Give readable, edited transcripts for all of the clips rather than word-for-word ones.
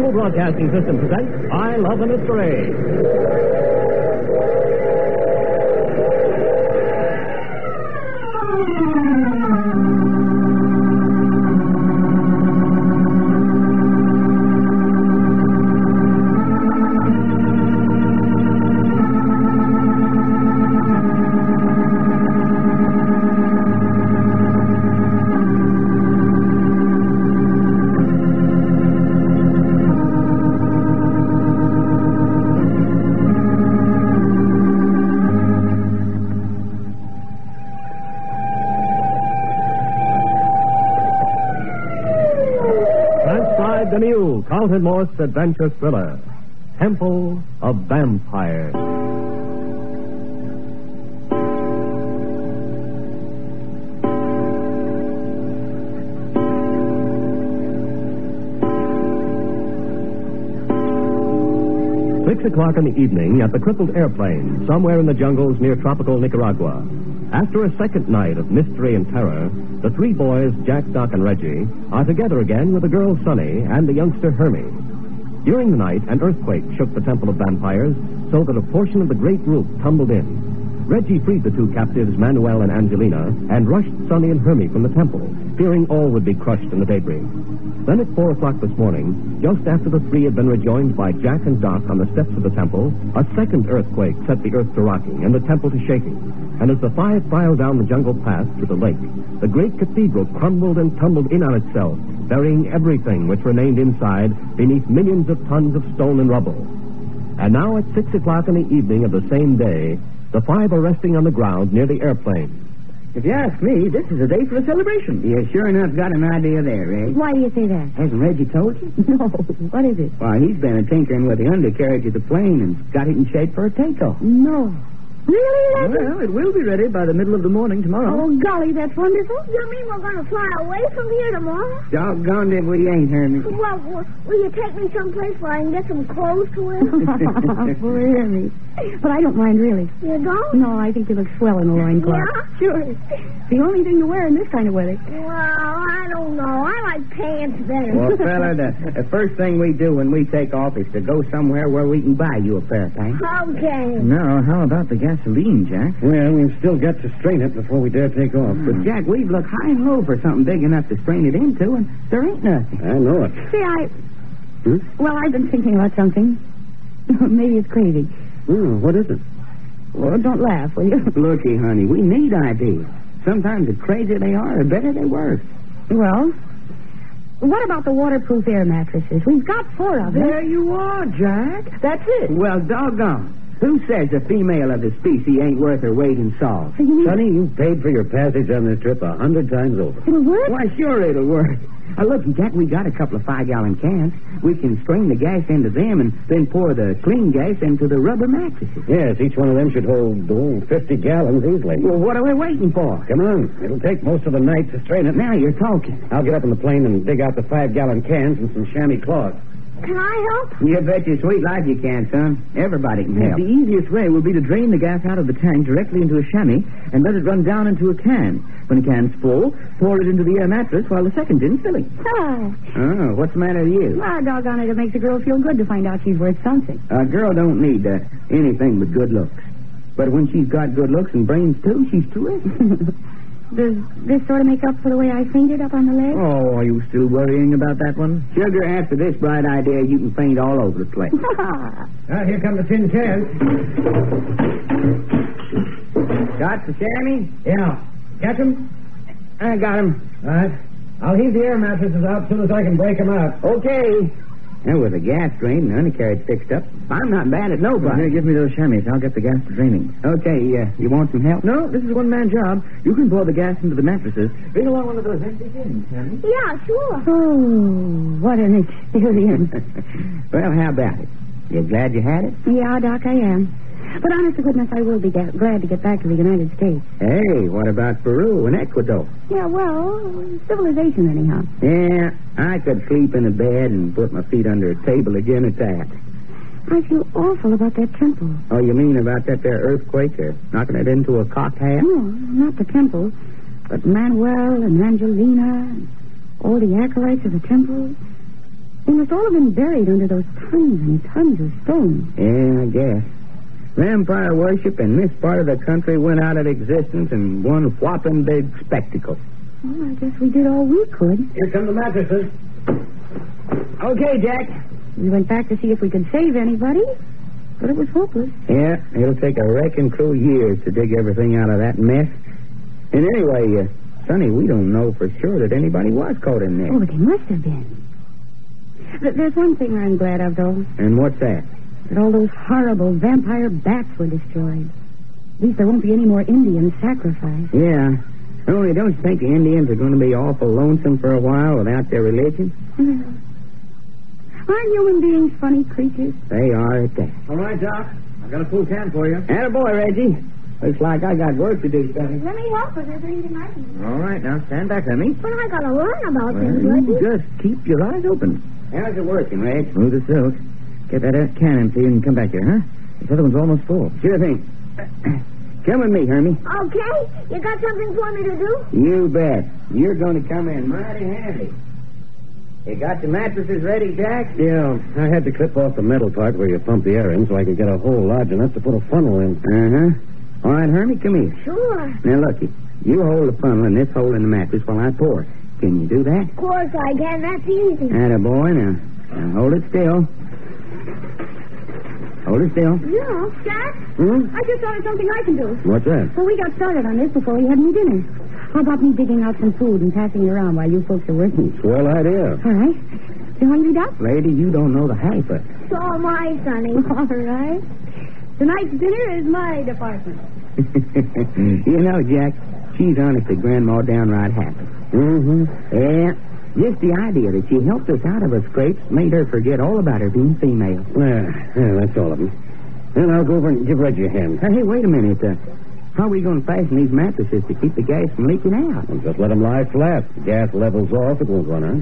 National Broadcasting System presents I Love a Mystery. The new Carlton Morse adventure thriller, Temple of Vampires. Six o'clock in the evening at the crippled airplane, somewhere in the jungles near tropical Nicaragua. After a second night of mystery and terror, the three boys, Jack, Doc, and Reggie, are together again with the girl Sonny and the youngster Hermie. During the night, an earthquake shook the Temple of Vampires so that a portion of the great roof tumbled in. Reggie freed the two captives, Manuel and Angelina, and rushed Sonny and Hermie from the temple, fearing all would be crushed in the debris. Then at 4 o'clock this morning, just after the three had been rejoined by Jack and Doc on the steps of the temple, a second earthquake set the earth to rocking and the temple to shaking. And as the five filed down the jungle path to the lake, the great cathedral crumbled and tumbled in on itself, burying everything which remained inside beneath millions of tons of stone and rubble. And now at 6 o'clock in the evening of the same day, the five are resting on the ground near the airplane. If you ask me, this is a day for a celebration. You sure enough got an idea there, Ray. Why do you say that? Hasn't Reggie told you? No. What is it? Why, he's been tinkering with the undercarriage of the plane and got it in shape for a takeoff. No. Really, Reggie? Well, it will be ready by the middle of the morning tomorrow. Oh, golly, that's wonderful. You mean we're going to fly away from here tomorrow? Doggone it, we ain't, Hermie. Well, will you take me someplace where I can get some clothes to wear? Poor Hermie. But I don't mind, really. You don't? No, I think you look swell in a loincloth. Yeah? Sure. It's the only thing to wear in this kind of weather. Well, I don't know. I like pants better. Well, fella, the first thing we do when we take off is to go somewhere where we can buy you a pair of pants. Okay. Now, how about the gasoline, Jack? Well, we've still got to strain it before we dare take off. But, Jack, we've looked high and low for something big enough to strain it into, and there ain't nothing. I know it. See, Well, I've been thinking about something. Maybe it's crazy. What is it? Well, don't laugh, will you? Looky, honey, we need ideas. Sometimes the crazier they are, the better they work. Well, what about the waterproof air mattresses? We've got 4 of them. There you are, Jack. That's it. Well, doggone. Who says a female of the species ain't worth her weight in salt? Sonny, you paid for your passage on this trip 100 times over. It'll work? Why, sure it'll work. Look, Jack, we got a couple of 5-gallon cans. We can strain the gas into them and then pour the clean gas into the rubber mattresses. Yes, each one of them should hold 50 gallons easily. Well, what are we waiting for? Come on. It'll take most of the night to strain it. Now you're talking. I'll get up on the plane and dig out the 5-gallon cans and some chamois cloth. Can I help? You bet your sweet life you can, son. Everybody can help. The easiest way will be to drain the gas out of the tank directly into a chamois and let it run down into a can. When the can's full, pour it into the air mattress while the second tin's filling. Oh, what's the matter with you? Well, doggone it, it makes a girl feel good to find out she's worth something. A girl don't need anything but good looks. But when she's got good looks and brains, too, she's terrific. Does this sort of make up for the way I fainted up on the leg? Oh, are you still worrying about that one? Sugar, after this bright idea, you can faint all over the place. Here come the tin cans. Got the chamois? Yeah. Catch them? I got him. All right. I'll heave the air mattresses out as soon as I can break them out. Okay. And with the gas drain and the undercarriage fixed up, I'm not bad at Well, nobody. here, give me those chamois. I'll get the gas to draining. Okay, you want some help? No, this is a one-man job. You can pour the gas into the mattresses. Bring along one of those empty tins, Sammy. Yeah, sure. Oh, what an experience. Well, how about it? You glad you had it? Yeah, Doc, I am. But honest to goodness, I will be glad to get back to the United States. Hey, what about Peru and Ecuador? Yeah, well, civilization anyhow. Yeah, I could sleep in a bed and put my feet under a table again at that. I feel awful about that temple. Oh, you mean about that there earthquake or knocking it into a cocked hat? No, not the temple, but Manuel and Angelina and all the acolytes of the temple. They must all have been buried under those tons and tons of stones. Yeah, I guess. Vampire worship in this part of the country went out of existence in one whopping big spectacle. Well, I guess we did all we could. Here come the mattresses. Okay, Jack. We went back to see if we could save anybody, but it was hopeless. Yeah, it'll take a wrecking crew years to dig everything out of that mess. And anyway, Sonny, we don't know for sure that anybody was caught in there. Oh, they must have been. There's one thing I'm glad of, though. And what's that? That all those horrible vampire bats were destroyed. At least there won't be any more Indians sacrificed. Yeah. Only don't you think the Indians are going to be awful lonesome for a while without their religion? Aren't human beings funny creatures? They are at that. All right, Doc. I've got a full can for you. Attaboy, Reggie. Looks like I got work to do, Sonny. Let me help if there's anything I can do. All right, now stand back, Emmy. But I gotta learn about Well, things, you Reggie. just keep your eyes open. How's it working, Reg? Smooth as silk. Get that cannon so you can come back here, huh? This other one's almost full. Sure thing. Come with me, Hermie. Okay. You got something for me to do? You bet. You're going to come in mighty handy. You got the mattresses ready, Jack? Yeah, I had to clip off the metal part where you pump the air in so I could get a hole large enough to put a funnel in. Uh-huh. All right, Hermie, come here. Sure. Now, looky. You hold the funnel in this hole in the mattress while I pour. Can you do that? Of course I can. That's easy. Attaboy. Now hold it still. Hold it still. Yeah. Jack, Hmm? I just thought of something I can do. What's that? Well, we got started on this before we had any dinner. How about me digging out some food and passing it around while you folks are working? Swell idea. All right. You hungry, Doc? Lady, you don't know the half of it. So am I, Sonny. All right. Tonight's dinner is my department. You know, Jack, she's honestly Grandma downright happy. Mm-hmm. Yeah, just the idea that she helped us out of her scrapes made her forget all about her being female. Yeah, that's all of them. Then I'll go over and give Reggie a hand. Hey, wait a minute. How are we going to fasten these mattresses to keep the gas from leaking out? And just let them lie flat. The gas levels off, it won't run out.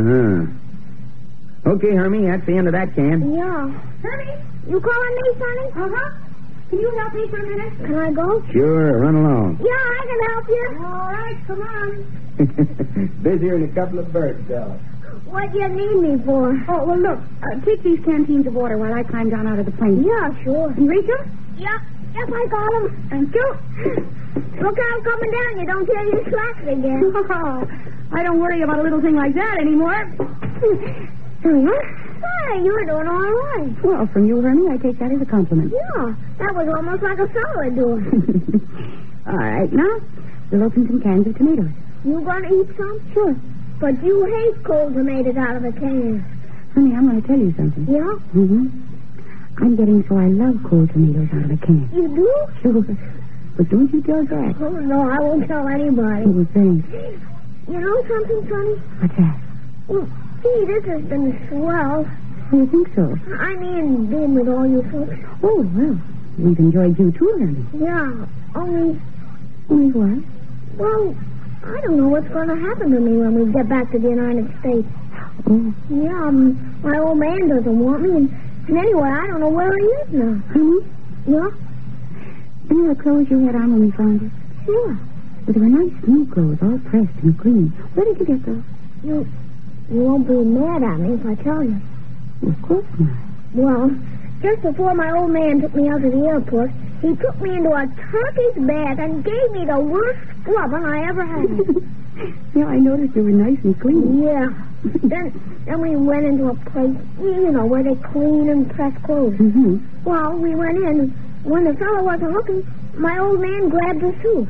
Uh-huh. Okay, Hermie, that's the end of that can. Yeah. Hermie, you calling me, Sonny? Uh-huh. Can you help me for a minute? Can I go? Sure, run along. Yeah, I can help you. All right, come on. Busier than a couple of birds, though. What do you need me for? Oh, well, look. Take these canteens of water while I climb down out of the plane. Yeah, sure. And reach them? Yep, I got him. Thank you. Look out coming down. You don't tear your slacks again. Oh, I don't worry about a little thing like that anymore. There we are. Hey, you're doing all right. Well, from you, Hermie, I take that as a compliment. Yeah, that was almost like a solid doing. All right, now, we'll open some cans of tomatoes. You gonna eat some? Sure. But you hate cold tomatoes out of a can. Honey, I'm going to tell you something. Yeah? Mm-hmm. I'm getting so I love cold tomatoes out of a can. You do? Sure. But don't you tell Jack. Oh, no, I won't tell anybody. Oh, thanks. You know something, Sonny? What's that? Well, gee, this has been swell. Oh, you think so? I mean, being with all you folks. Oh, well, we've enjoyed you too, Hermie. Yeah, only, What? well, I don't know what's going to happen to me when we get back to the United States. Oh, Yeah, my old man doesn't want me, and anyway, I don't know where he is now. honey, Yeah? you know the clothes you had on when we found you? Sure. Well, they were nice new clothes, all pressed and clean. Where did you get those? You won't be mad at me if I tell you. Well, of course not. Well, just before my old man took me out to the airport, he took me into a Turkish bath and gave me the worst scrubbing I ever had. Yeah, I noticed you were nice and clean. Yeah. Then we went into a place, you know, where they clean and press clothes. Mm-hmm. Well, we went in. When the fellow wasn't looking, my old man grabbed the suit.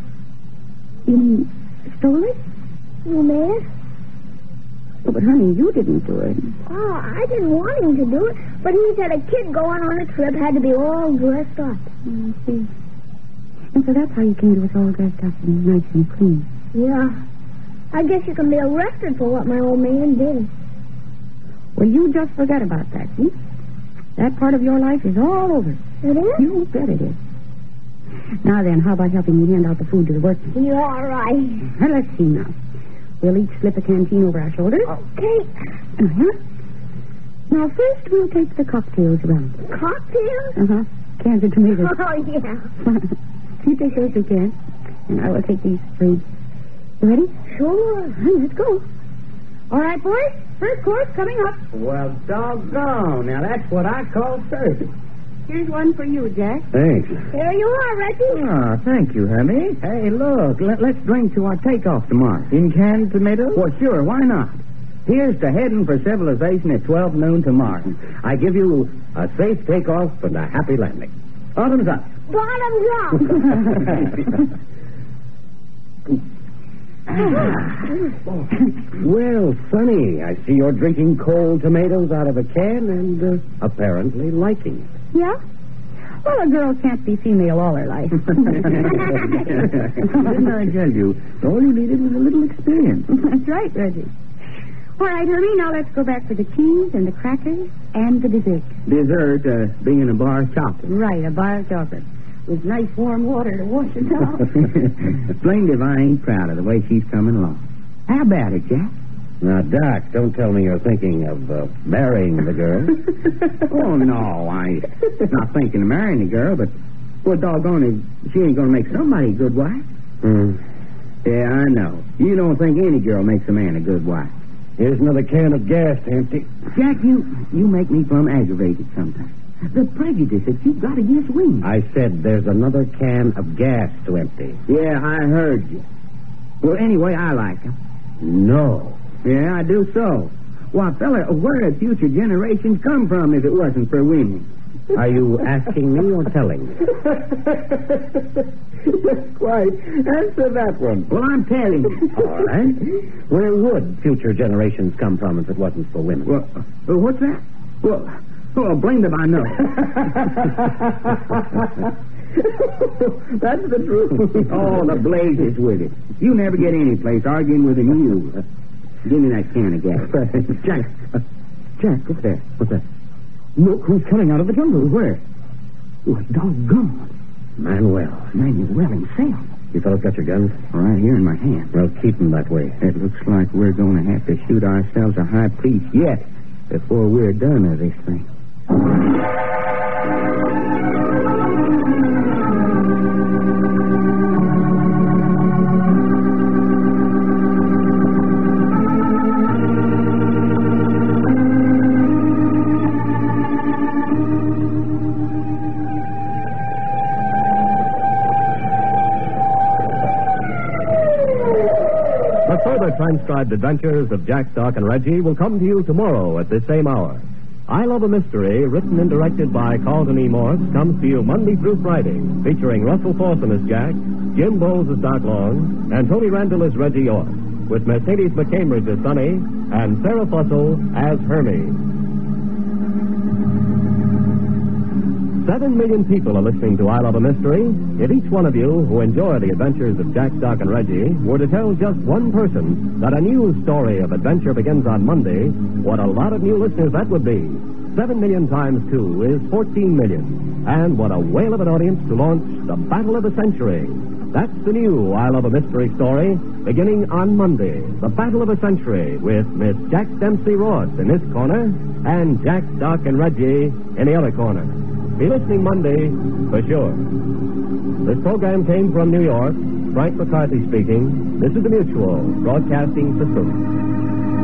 You mean, stole it? You made it? Oh, but honey, you didn't do it. Oh, I didn't want him to do it, but he said a kid going on a trip had to be all dressed up. I see. And so that's how you came to us all dressed up and nice and clean. Yeah. I guess you can be arrested for what my old man did. Well, you just forget about that, see? That part of your life is all over. It is? You bet it is. Now then, how about helping me hand out the food to the workmen? You're all right. Well, let's see now. We'll each slip a canteen over our shoulders. Okay. Uh-huh. Now, first we'll take the cocktails around. Cocktails? Uh-huh. Cans of tomatoes. Oh, yeah. You take those two cans, and I will take these three. You ready? Sure. Well, let's go. All right, boys. First course coming up. Well, doggone. Now, that's what I call service. Here's one for you, Jack. Thanks. Here you are, Reggie. Oh, thank you, Hermie. Hey, look, let's drink to our takeoff tomorrow. In canned tomatoes? Well, sure, why not? Here's to heading for civilization at 12 noon tomorrow. I give you a safe takeoff and a happy landing. Bottoms up. Bottoms up. Well, Sonny, I see you're drinking cold tomatoes out of a can and apparently liking it. Yeah? Well, a girl can't be female all her life. Didn't I tell you? All you needed was a little experience. That's right, Reggie. All right, Herbie, now let's go back for the cheese and the crackers and the dessert. Dessert, being a bar of chocolate. Right, a bar of chocolate. With nice warm water to wash it off. Blamed if I ain't proud of the way she's coming along. How about it, Jack? Now, Doc, don't tell me you're thinking of marrying the girl. Oh, no, I'm not thinking of marrying the girl, but, well, doggone it, she ain't going to make somebody a good wife. Yeah, I know. You don't think any girl makes a man a good wife. Here's another can of gas to empty. Jack, you make me plumb aggravated sometimes. The prejudice that you've got against women. I said there's another can of gas to empty. Yeah, I heard you. Well, anyway, I like them. No. Yeah, I do so. Why, fella, where would future generations come from if it wasn't for women? Are you asking me or telling me? Quite. Answer that one. Well, I'm telling you. All right. Where would future generations come from if it wasn't for women? Well, what's that? Well, blamed if I know. That's the truth. Oh, the blazes with it. You never get any place arguing with a mule. Give me that can of gas. Jack, what's there? What's that? Look who's coming out of the jungle. Where? Oh, doggone. Manuel himself. You fellas got your guns? Right here in my hand. Well, keep them that way. It looks like we're going to have to shoot ourselves a high priest yet before we're done with this thing. The further transcribed adventures of Jack, Doc, and Reggie will come to you tomorrow at this same hour. I Love a Mystery, written and directed by Carlton E. Morse, comes to you Monday through Friday, featuring Russell Thorson as Jack, Jim Bowles as Doc Long, and Tony Randall as Reggie York, with Mercedes McCambridge as Sonny, and Sarah Fussell as Hermie. 7 million people are listening to I Love a Mystery. If each one of you who enjoy the adventures of Jack, Doc, and Reggie were to tell just one person that a new story of adventure begins on Monday, what a lot of new listeners that would be. 7 million times 2 is 14 million. And what a whale of an audience to launch the Battle of the Century. That's the new I Love a Mystery story, beginning on Monday. The Battle of a Century, with Miss Jack Dempsey Ross in this corner, and Jack, Doc, and Reggie in the other corner. Be listening Monday, for sure. This program came from New York. Frank McCarthy speaking. This is the Mutual Broadcasting System.